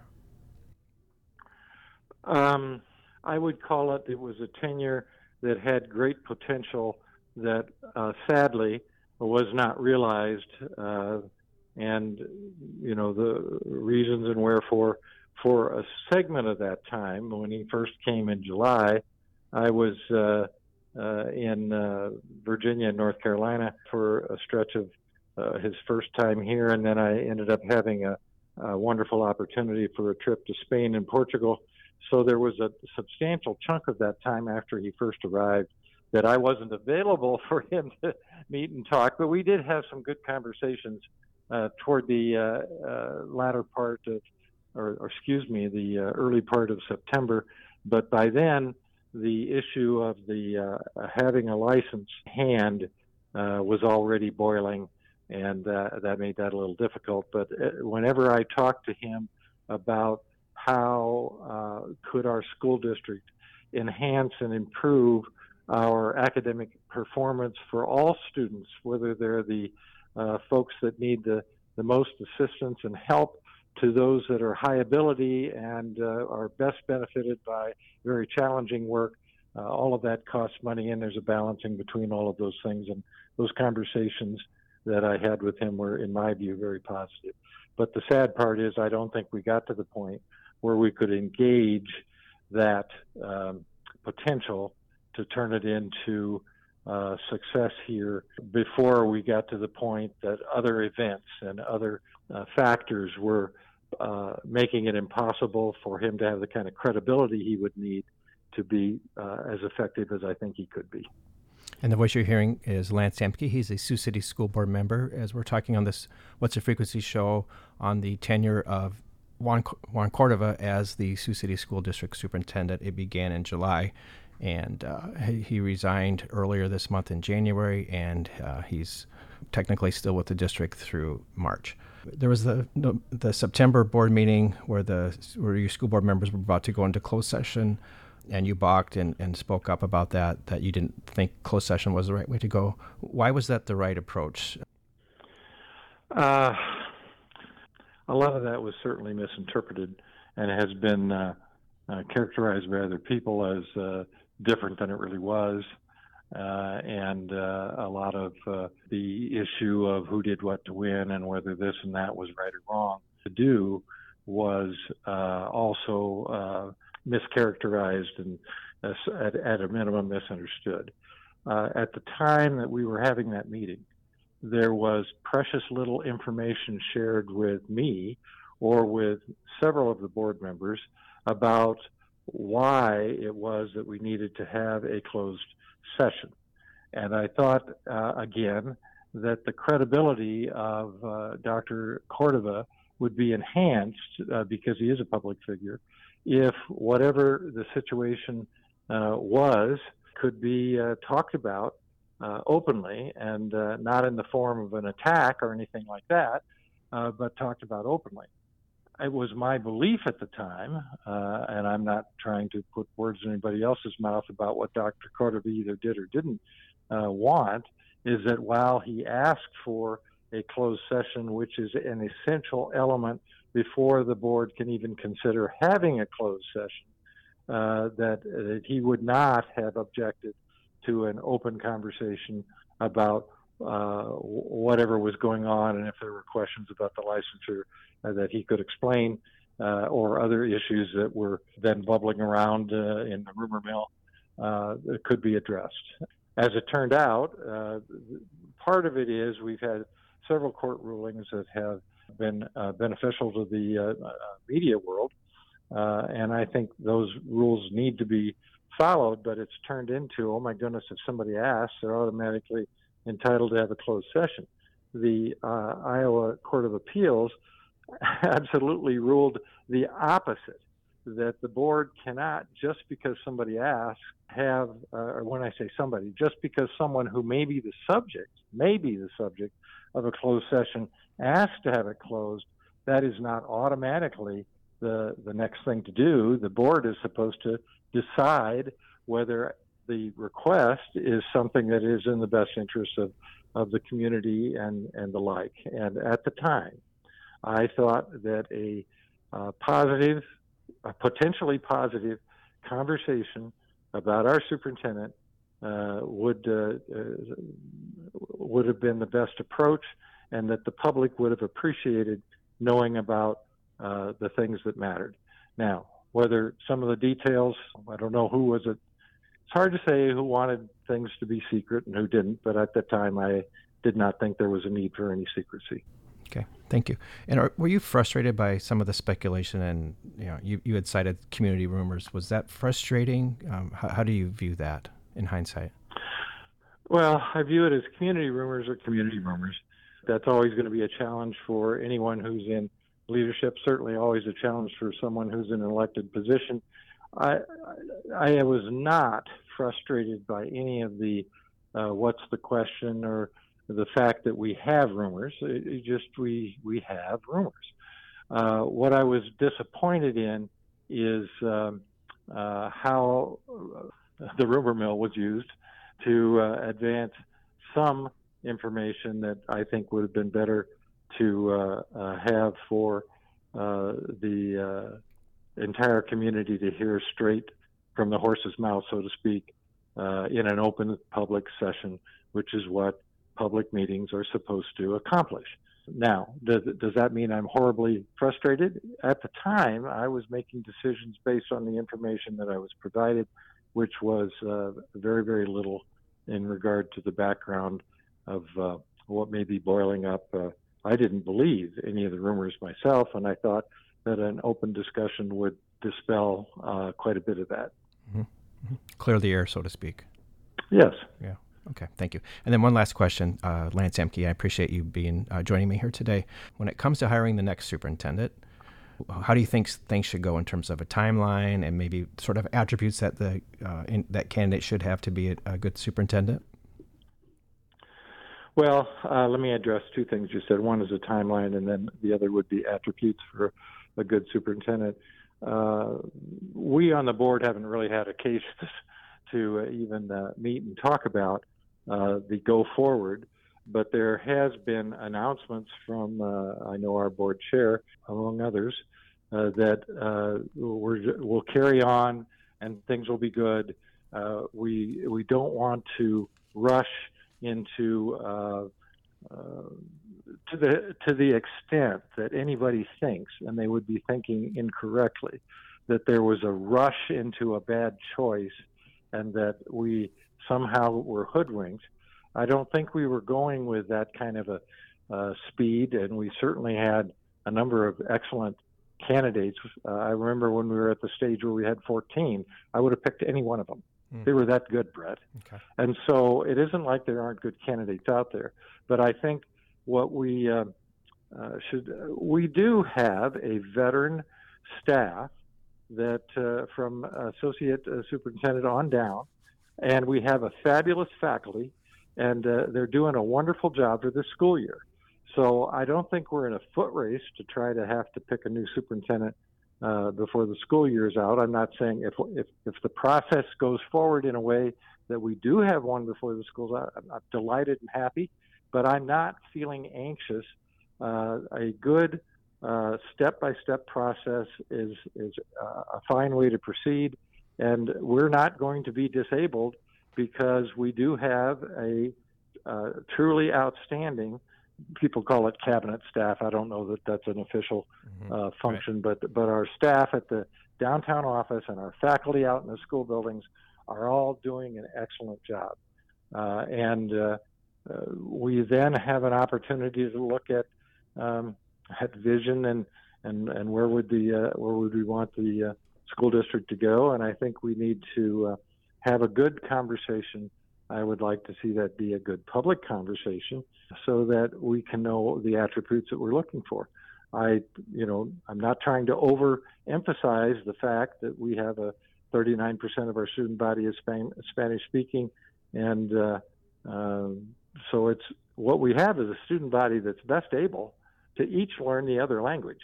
Um, I would call it, it was a tenure that had great potential that uh, sadly was not realized. Uh, and, you know, the reasons and wherefore, for a segment of that time, when he first came in July, I was uh, uh, in uh, Virginia and North Carolina for a stretch of uh, his first time here, and then I ended up having a, a wonderful opportunity for a trip to Spain and Portugal. So there was a substantial chunk of that time after he first arrived that I wasn't available for him to meet and talk, but we did have some good conversations uh, toward the uh, uh, latter part of, or, or excuse me, the uh, early part of September. But by then, the issue of the uh, having a license hand uh, was already boiling, and uh, that made that a little difficult. But whenever I talked to him about how uh, could our school district enhance and improve our academic performance for all students, whether they're the uh, folks that need the, the most assistance and help, to those that are high ability and uh, are best benefited by very challenging work. Uh, all of that costs money, and there's a balancing between all of those things. And those conversations that I had with him were, in my view, very positive. But the sad part is I don't think we got to the point where we could engage that um, potential to turn it into uh, success here before we got to the point that other events and other uh, factors were uh, making it impossible for him to have the kind of credibility he would need to be uh, as effective as I think he could be. And the voice you're hearing is Lance Samke. He's a Sioux City School Board member. As we're talking on this What's the Frequency show on the tenure of Juan, Juan Cordova as the Sioux City School District Superintendent. It began in July, and uh, he, he resigned earlier this month in January, and uh, he's technically still with the district through March. There was the the September board meeting where the where your school board members were about to go into closed session, and you balked and, and spoke up about that, that you didn't think closed session was the right way to go. Why was that the right approach? Uh, a lot of that was certainly misinterpreted and has been uh, uh, characterized by other people as uh, different than it really was. Uh, and uh, a lot of uh, the issue of who did what to win and whether this and that was right or wrong to do was uh, also uh, mischaracterized and uh, at, at a minimum misunderstood. Uh, at the time that we were having that meeting, there was precious little information shared with me or with several of the board members about why it was that we needed to have a closed session. And I thought, uh, again, that the credibility of uh, Doctor Cordova would be enhanced uh, because he is a public figure if whatever the situation uh, was could be uh, talked about uh, openly and uh, not in the form of an attack or anything like that, uh, but talked about openly. It was my belief at the time, uh, and I'm not trying to put words in anybody else's mouth about what Doctor Cordova either did or didn't uh, want, is that while he asked for a closed session, which is an essential element before the board can even consider having a closed session, uh, that, that he would not have objected to an open conversation about uh, whatever was going on, and if there were questions about the licensure uh, that he could explain, uh, or other issues that were then bubbling around uh, in the rumor mill uh, that could be addressed. As it turned out, uh, part of it is we've had several court rulings that have been uh, beneficial to the uh, uh, media world, uh, and I think those rules need to be followed, but it's turned into, oh my goodness, if somebody asks, they're automatically entitled to have a closed session. the uh, Iowa Court of Appeals absolutely ruled the opposite, that the board cannot, just because somebody asks, have, uh, or when I say somebody, just because someone who may be the subject, may be the subject of a closed session asks to have it closed, that is not automatically the, the next thing to do. The board is supposed to decide whether the request is something that is in the best interest of, of the community and, and the like. And at the time, I thought that a uh, positive, a potentially positive conversation about our superintendent uh, would uh, uh, would have been the best approach, and that the public would have appreciated knowing about uh, the things that mattered. Now, whether some of the details, I don't know who was it. It's hard to say who wanted things to be secret and who didn't, but at the time I did not think there was a need for any secrecy. Okay, thank you. And are, were you frustrated by some of the speculation? And you know, you, you had cited community rumors. Was that frustrating? Um, how, how do you view that in hindsight? Well, I view it as community rumors are community rumors. That's always going to be a challenge for anyone who's in leadership. Certainly, always a challenge for someone who's in an elected position. I I, I was not frustrated by any of the uh, what's the question or the fact that we have rumors. It, it just we we have rumors. Uh, what I was disappointed in is um, uh, how the rumor mill was used to uh, advance some information that I think would have been better to uh, uh, have for uh, the uh, entire community to hear straight from the horse's mouth, so to speak, uh, in an open public session, which is what public meetings are supposed to accomplish. Now, does, does that mean I'm horribly frustrated? At the time, I was making decisions based on the information that I was provided, which was uh, very, very little in regard to the background of uh, what may be boiling up. Uh, I didn't believe any of the rumors myself, and I thought that an open discussion would dispel uh, quite a bit of that. Mm-hmm. Mm-hmm. Clear the air, so to speak. Yes. Yeah. Okay, thank you. And then one last question, uh, Lance Emke, I appreciate you being uh, joining me here today. When it comes to hiring the next superintendent, how do you think things should go in terms of a timeline and maybe sort of attributes that the uh, in, that candidate should have to be a, a good superintendent? Well, uh, let me address two things you said. One is a timeline, and then the other would be attributes for a good superintendent. Uh, we on the board haven't really had occasions to uh, even uh, meet and talk about uh, the go forward, but there has been announcements from, uh, I know our board chair, among others, uh, that uh, we're, we'll carry on and things will be good. Uh, we we don't want to rush into uh, uh, to the to the extent that anybody thinks, and they would be thinking incorrectly, that there was a rush into a bad choice and that we somehow were hoodwinked. I don't think we were going with that kind of a uh, speed, and we certainly had a number of excellent candidates. Uh, I remember when we were at the stage where we had fourteen, I would have picked any one of them. Mm. They were that good, Brett. Okay. And so it isn't like there aren't good candidates out there. But I think what we uh, uh, should, uh, we do have a veteran staff that uh, from associate uh, superintendent on down, and we have a fabulous faculty, and uh, they're doing a wonderful job for this school year. So I don't think we're in a foot race to try to have to pick a new superintendent uh, before the school year is out. I'm not saying if, if if the process goes forward in a way that we do have one before the school's out, I'm, I'm delighted and happy, but I'm not feeling anxious. Uh, a good Uh, step-by-step process is is uh, a fine way to proceed, and we're not going to be disabled because we do have a uh, truly outstanding, people call it cabinet staff. I don't know that that's an official mm-hmm. uh, function, right. but but our staff at the downtown office and our faculty out in the school buildings are all doing an excellent job, uh, and uh, uh, we then have an opportunity to look at um, at vision and, and, and where would the uh, where would we want the uh, school district to go. And I think we need to uh, have a good conversation I would like to see that be a good public conversation so that we can know the attributes that we're looking for. I, you know, I'm not trying to overemphasize the fact that we have a thirty-nine percent of our student body is Spanish speaking, and uh, uh, so it's what we have is a student body that's best able to each learn the other language.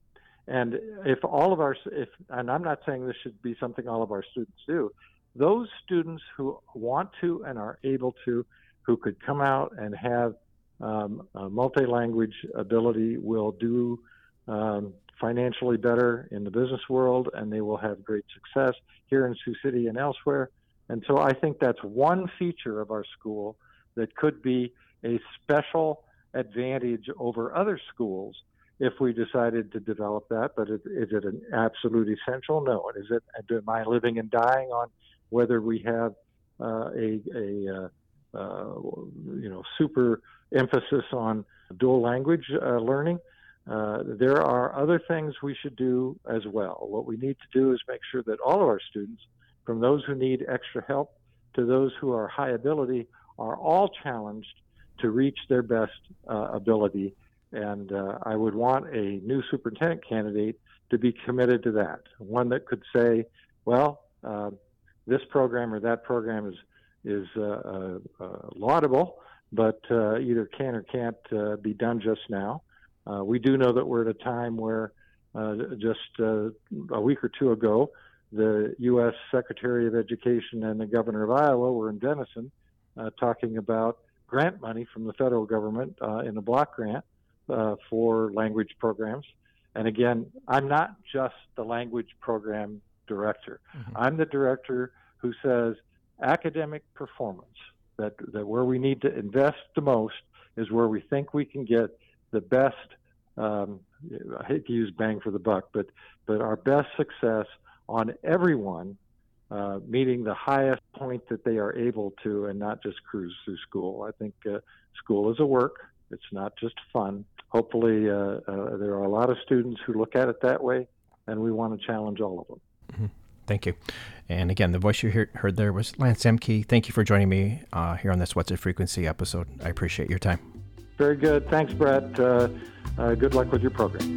And if all of our, if, and I'm not saying this should be something all of our students do, those students who want to and are able to, who could come out and have um, a multi-language ability will do um, financially better in the business world, and they will have great success here in Sioux City and elsewhere. And so I think that's one feature of our school that could be a special advantage over other schools if we decided to develop that. But is, is it an absolute essential? No. Is it? Am I living and dying on whether we have uh, a, a uh, uh, you know super emphasis on dual language uh, learning? Uh, there are other things we should do as well. What we need to do is make sure that all of our students, from those who need extra help to those who are high ability, are all challenged to reach their best uh, ability. And uh, I would want a new superintendent candidate to be committed to that, one that could say, well, uh, this program or that program is, is uh, uh, uh, laudable, but uh, either can or can't uh, be done just now. Uh, we do know that we're at a time where uh, just uh, a week or two ago, the U S Secretary of Education and the Governor of Iowa were in Denison uh, talking about grant money from the federal government uh, in a block grant uh, for language programs. And again, I'm not just the language program director. Mm-hmm. I'm the director who says academic performance, that, that where we need to invest the most is where we think we can get the best, um, I hate to use bang for the buck, but, but our best success on everyone uh, meeting the highest point that they are able to, and not just cruise through school. I think uh, school is a work. It's not just fun. Hopefully uh, uh, there are a lot of students who look at it that way, and we want to challenge all of them. Mm-hmm. Thank you. And again, the voice you hear, heard there was Lance Emke. Thank you for joining me uh, here on this What's a Frequency episode. I appreciate your time. Very good. Thanks, Brett. Uh, uh, good luck with your program.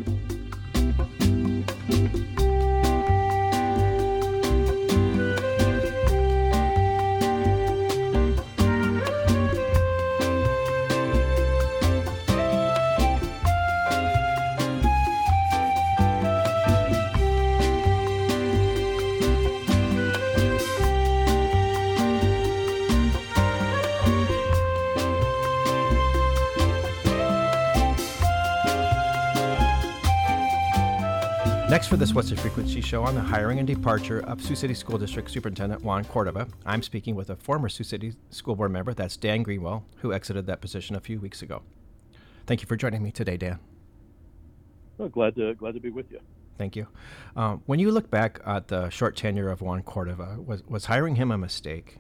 Next for this What's the Frequency show on the hiring and departure of Sioux City School District Superintendent Juan Cordova, I'm speaking with a former Sioux City School Board member, that's Dan Greenwell, who exited that position a few weeks ago. Thank you for joining me today, Dan. Well, glad to glad to be with you. Thank you. Um, when you look back at the short tenure of Juan Cordova, was was hiring him a mistake?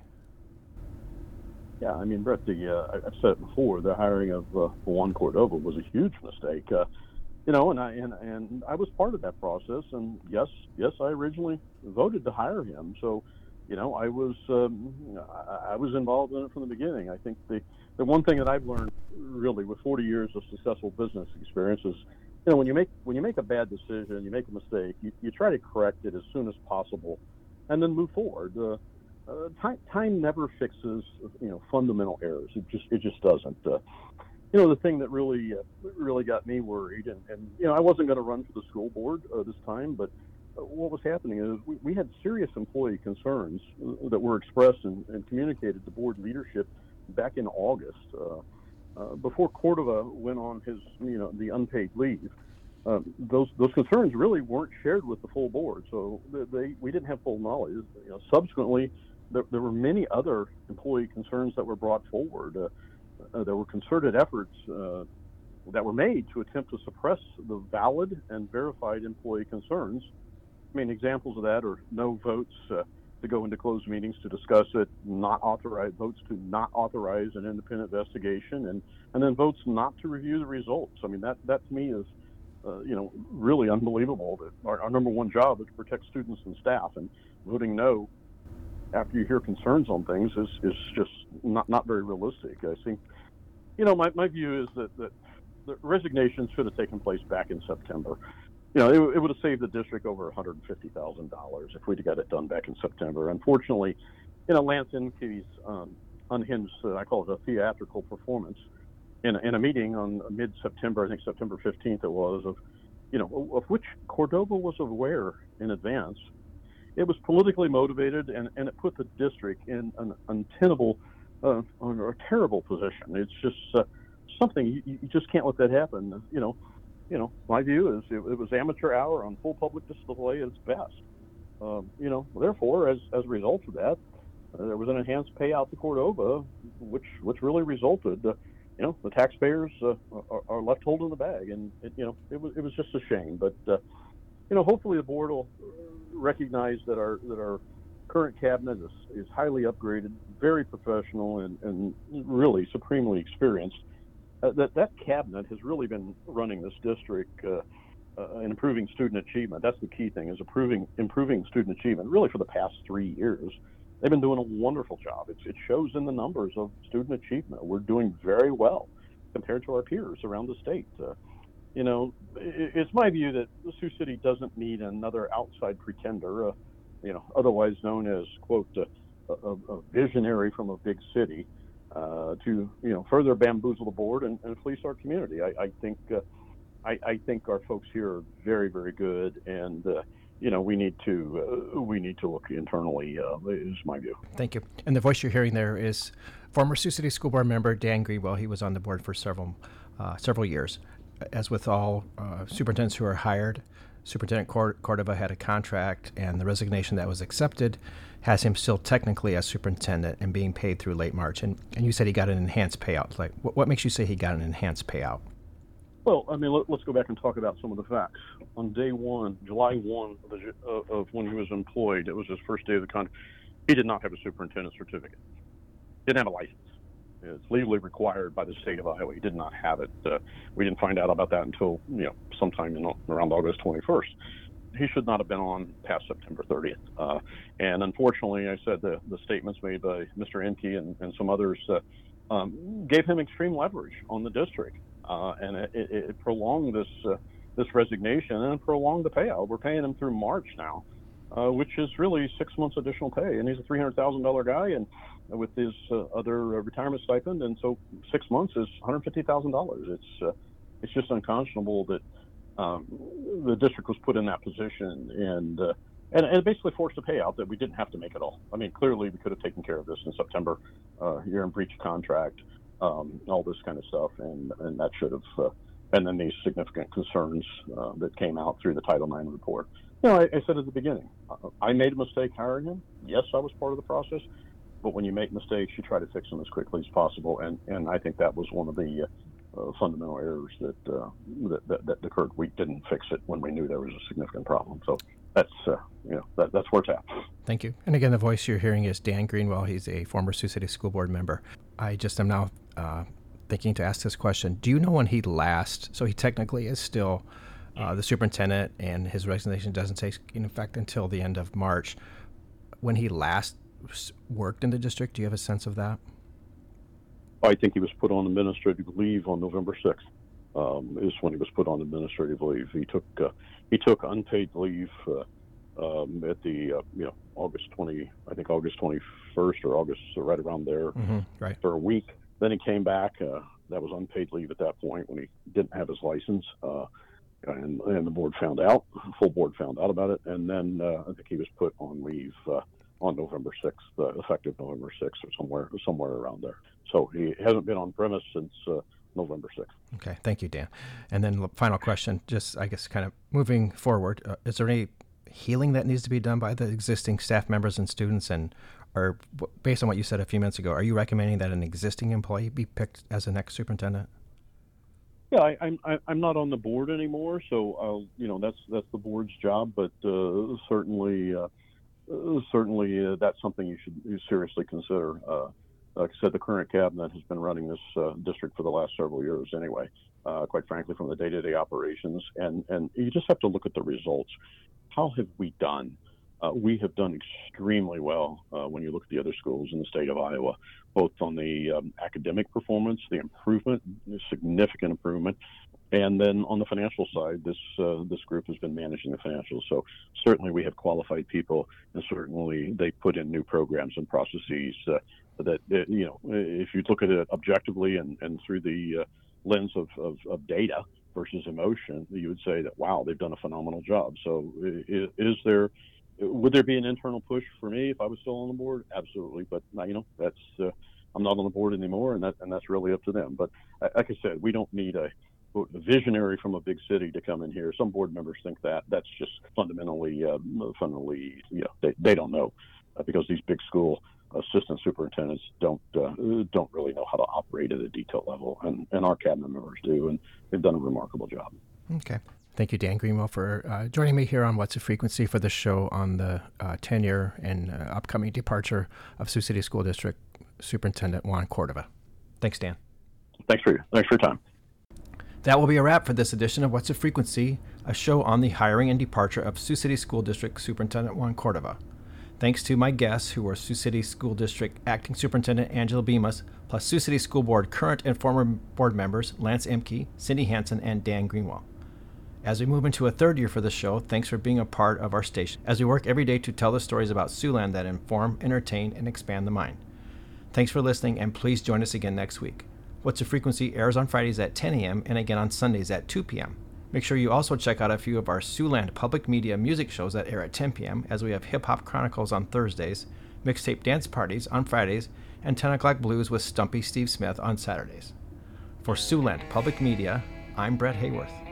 Yeah, I mean, Brett, the uh, I've said it before, the hiring of uh, Juan Cordova was a huge mistake. Uh, You know, and I and, and I was part of that process, and yes, yes, I originally voted to hire him. So, you know, I was um, I, I was involved in it from the beginning. I think the the one thing that I've learned really with forty years of successful business experience is, you know, when you make when you make a bad decision, you make a mistake, you, you try to correct it as soon as possible, and then move forward. Uh, uh, time time never fixes you know fundamental errors. It just it just doesn't. Uh, You know, the thing that really uh, really got me worried, and, and, you know, I wasn't going to run for the school board uh, this time, but uh, what was happening is we, we had serious employee concerns uh, that were expressed and, and communicated to board leadership back in August. Uh, uh, before Cordova went on his, you know, the unpaid leave, um, those those concerns really weren't shared with the full board, so they, they we didn't have full knowledge. You know, subsequently, there, there were many other employee concerns that were brought forward. Uh, Uh, there were concerted efforts uh, that were made to attempt to suppress the valid and verified employee concerns. I mean, examples of that are no votes uh, to go into closed meetings to discuss it, not authorize votes to not authorize an independent investigation, and, and then votes not to review the results. I mean, that, that to me is, uh, you know, really unbelievable. That our, our number one job is to protect students and staff, and voting no after you hear concerns on things is, is just not not very realistic. I think, you know, my, my view is that, that the resignation should have taken place back in September. You know, it, it would have saved the district over one hundred fifty thousand dollars if we'd got it done back in September. Unfortunately, you know, Lance Inke's um, unhinged, uh, I call it a theatrical performance, in a, in a meeting on mid-September, I think September fifteenth it was, of, you know, of which Cordova was aware in advance. It was politically motivated, and, and it put the district in an untenable uh, or a terrible position. It's just uh, something, you, you just can't let that happen. You know, you know, my view is it, it was amateur hour on full public display at its best. Um, you know, therefore, as, as a result of that, uh, there was an enhanced payout to Cordova, which which really resulted, uh, you know, the taxpayers uh, are, are left holding the bag, and it, you know, it was it was just a shame. But uh, you know, hopefully the board will recognize that our that our current cabinet is, is highly upgraded, very professional, and, and really supremely experienced. Uh, that that cabinet has really been running this district uh, uh, and improving student achievement. That's the key thing, is improving improving student achievement. Really, for the past three years, they've been doing a wonderful job. It's, it shows in the numbers of student achievement. We're doing very well compared to our peers around the state. Uh, you know, it, it's my view that Sioux City doesn't need another outside pretender, uh, you know, otherwise known as, quote, uh, a, a visionary from a big city. Uh, to you know further bamboozle the board and, and fleece our community. I, I think uh, I, I think our folks here are very very good, and uh, you know we need to uh, we need to look internally. Uh, is my view. Thank you. And the voice you're hearing there is former Sioux City School Board member Dan Greenwell. He was on the board for several uh, several years. As with all uh, superintendents who are hired, Superintendent Cord- Cordova had a contract, and the resignation that was accepted has him still technically as superintendent and being paid through late March. And, and you said he got an enhanced payout. Like, what, what makes you say he got an enhanced payout? Well, I mean, let, let's go back and talk about some of the facts. On day one, July first of, the, uh, of when he was employed, it was his first day of the contract, he did not have a superintendent certificate. Didn't have a license. It's legally required by the state of Iowa. He did not have it. Uh, we didn't find out about that until, you know, sometime in around August twenty-first. He should not have been on past September thirtieth. Uh, and unfortunately, I said the, the statements made by Mister Inke and, and some others uh, um, gave him extreme leverage on the district. Uh, and it, it, it prolonged this uh, this resignation and prolonged the payout. We're paying him through March now, uh, which is really six months additional pay. And he's a three hundred thousand dollars guy, and with his uh, other uh, retirement stipend. And so six months is one hundred fifty thousand dollars. It's, uh, it's just unconscionable that Um, the district was put in that position, and, uh, and and basically forced a payout that we didn't have to make at all. I mean, clearly we could have taken care of this in September. Uh, you're in breach of contract, um, all this kind of stuff, and and that should have. Uh, and then these significant concerns uh, that came out through the Title nine report. You know, I, I said at the beginning, uh, I made a mistake hiring him. Yes, I was part of the process, but when you make mistakes, you try to fix them as quickly as possible, and and I think that was one of the uh, Uh, fundamental errors that, uh, that, that that occurred. We didn't fix it when we knew there was a significant problem. So that's uh, you know that, that's where it's at. Thank you. And again, the voice you're hearing is Dan Greenwell. He's a former Sioux City School Board member. I just am now uh, thinking to ask this question: do you know when he last? So he technically is still uh, the superintendent, and his resignation doesn't take in effect until the end of March. When he last worked in the district, do you have a sense of that? I think he was put on administrative leave on November sixth. Um, is when he was put on administrative leave. He took uh, he took unpaid leave uh, um, at the uh, you know August twenty, I think August twenty-first or August, or right around there, mm-hmm, right. for a week. Then he came back. Uh, that was unpaid leave at that point when he didn't have his license, uh, and and the board found out. Full board found out about it, and then uh, I think he was put on leave uh, on November sixth, uh, effective November sixth, or somewhere somewhere around there. So he hasn't been on premise since uh, November sixth. Okay, thank you, Dan. And then the final question, just I guess kind of moving forward, uh, is there any healing that needs to be done by the existing staff members and students? And or based on what you said a few minutes ago, are you recommending that an existing employee be picked as the next superintendent? Yeah, I, I'm I'm not on the board anymore, so I'll, you know that's that's the board's job. But uh, certainly, uh, certainly uh, that's something you should you seriously consider. Uh, Like I said, the current cabinet has been running this uh, district for the last several years anyway, uh, quite frankly, from the day-to-day operations. And, and you just have to look at the results. How have we done Uh, we have done extremely well uh, when you look at the other schools in the state of Iowa, both on the um, academic performance, the improvement, the significant improvement, and then on the financial side, this uh, this group has been managing the financials. So certainly we have qualified people, and certainly they put in new programs and processes uh, that, uh, you know, if you look at it objectively and, and through the uh, lens of, of, of data versus emotion, you would say that, wow, they've done a phenomenal job. So is, is there... Would there be an internal push for me if I was still on the board? Absolutely, but you know that's uh, I'm not on the board anymore, and that and that's really up to them. But like I said, we don't need a, a visionary from a big city to come in here. Some board members think that that's just fundamentally, uh, fundamentally, you know, they they don't know uh, because these big school assistant superintendents don't uh, don't really know how to operate at a detail level, and and our cabinet members do, and they've done a remarkable job. Okay. Thank you, Dan Greenwell, for uh, joining me here on What's the Frequency for the show on the uh, tenure and uh, upcoming departure of Sioux City School District Superintendent Juan Cordova. Thanks, Dan. Thanks for, thanks for your time. That will be a wrap for this edition of What's the Frequency, a show on the hiring and departure of Sioux City School District Superintendent Juan Cordova. Thanks to my guests, who were Sioux City School District Acting Superintendent Angela Bemis, plus Sioux City School Board current and former board members Lance Emke, Cindy Hansen, and Dan Greenwell. As we move into a third year for the show, thanks for being a part of our station as we work every day to tell the stories about Siouxland that inform, entertain, and expand the mind. Thanks for listening, and please join us again next week. What's the Frequency airs on Fridays at ten a.m. and again on Sundays at two p.m. Make sure you also check out a few of our Siouxland public media music shows that air at ten p.m. as we have Hip Hop Chronicles on Thursdays, Mixtape Dance Parties on Fridays, and ten o'clock Blues with Stumpy Steve Smith on Saturdays. For Siouxland Public Media, I'm Brett Hayworth.